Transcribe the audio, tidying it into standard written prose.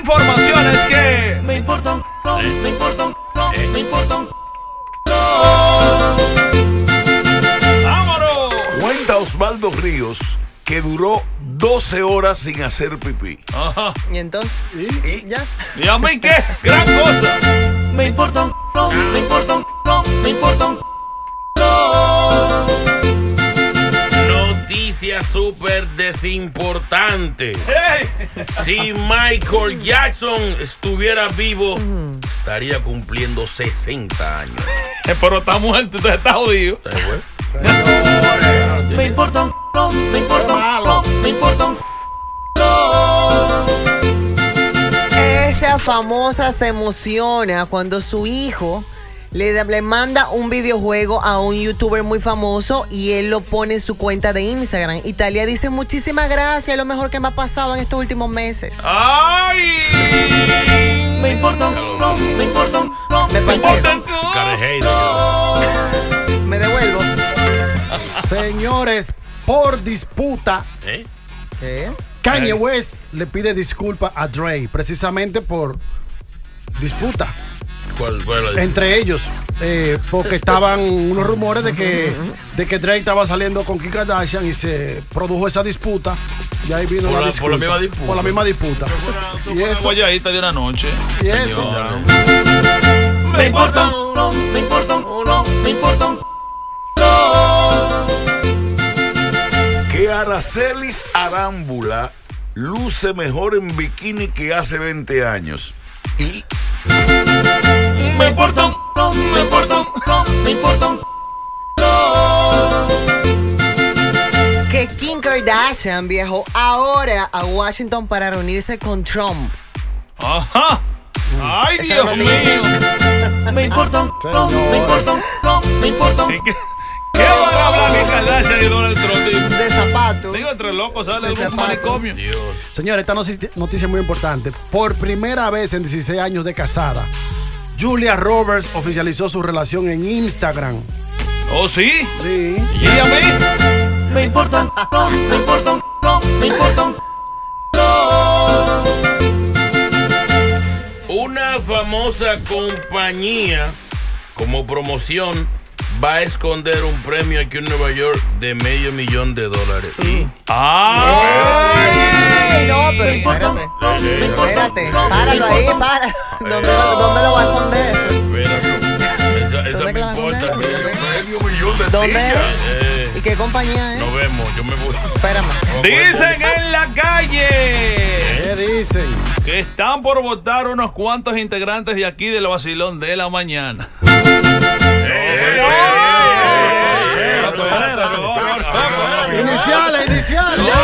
informaciones que me importan, me importan, me importan. ¡Vámonos! Cuenta Osvaldo Ríos que duró 12 horas sin hacer pipí. Ajá. Y entonces, ya. ¿Y a mí qué? Gran cosa. Me importan, me importan, me importan. Noticia súper desimportante. Hey. Si Michael Jackson estuviera vivo, estaría cumpliendo 60 años. Pero está muerto, usted está jodido. Me importan, me importan, me importan. Esta famosa se emociona cuando su hijo le manda un videojuego a un youtuber muy famoso y él lo pone en su cuenta de Instagram. Italia dice: muchísimas gracias, es lo mejor que me ha pasado en estos últimos meses. ¡Ay! Me importan, me importan, Me pasé. Me devuelvo. Señores, por disputa, ¿Sí? Kanye West le pide disculpas a Drake, precisamente por disputa ¿Cuál fue la disputa? entre ellos, porque estaban unos rumores de que Drake estaba saliendo con Kim Kardashian y se produjo esa disputa. Y ahí vino Por la la disputa. misma disputa. Por la misma disputa. Y eso, Guayadita de una noche. y eso. me importan, me importan, me importan. Que Aracelis Arámbula luce mejor en bikini que hace 20 años. Y Me importan, me importan, me importan. Que Kim Kardashian viajó ahora a Washington para reunirse con Trump. Ajá. ¡Ay, Esa Dios noticia. mío! Me importan, me importan, me importan. ¿Qué van a hablar de Kardashian y Donald Trump? De zapato. Digo, entre locos, sale de un zapato. manicomio. Señores, esta noticia es muy importante. Por primera vez en 16 años de casada, Julia Roberts oficializó su relación en Instagram. ¿Oh, sí? Sí. ¿Y a mí? Me importan, me importan, me importan. Una famosa compañía, como promoción, va a esconder un premio aquí en Nueva York de $500,000. ¿Y? ¡Ay! No, pero espérate. Espérate. Páralo ahí, para. ¿Dónde lo va a esconder? Espérate. Esa ¿Dónde me la vas a importa. poner? $500,000 de ¿Dónde tilla. es? ¿Y qué compañía es? Nos vemos, yo me voy. Espérame. Dicen en la calle ¿Qué dicen? que están por votar unos cuantos integrantes de aquí del vacilón de la mañana. Iniciales.